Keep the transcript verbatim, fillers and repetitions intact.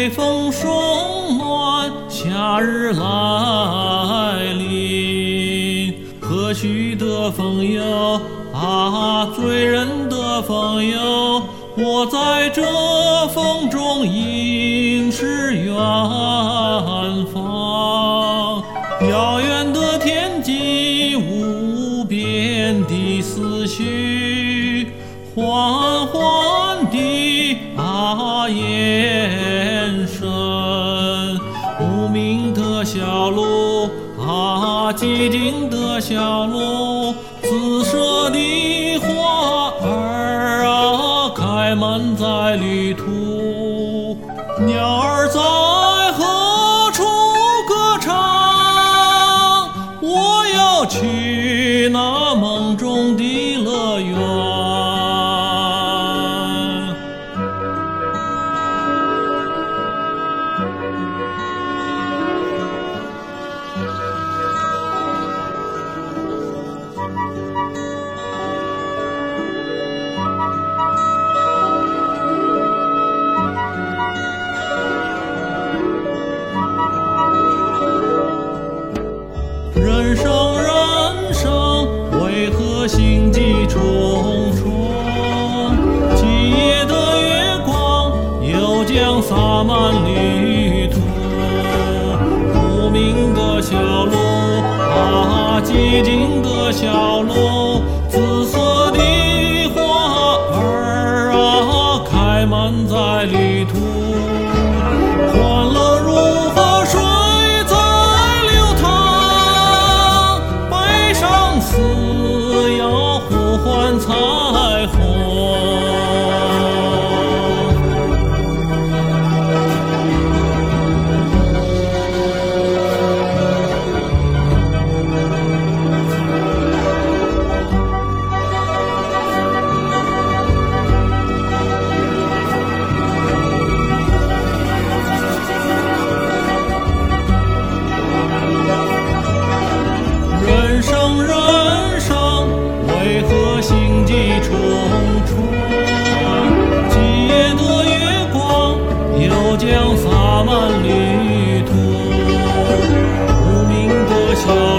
北风送暖，夏日来临。何须的风哟啊，醉人的风哟，我在这风中凝视远方。遥远的天际，无边的思绪，缓缓地啊延伸。无名的小路啊，寂静的小路，紫色的花儿啊，开满在旅途。鸟儿在何处歌唱？我要去那梦中的乐园。人生人生，为何心悸重重？今夜的月光，又将洒满旅途。无名的小路啊，寂静的小路，紫色的花儿啊，开满在旅途。欢乐如河水在流淌，悲伤似要呼唤彩虹。人生人生，为何心悸重重？今夜的月光，又将洒满旅途。无名的小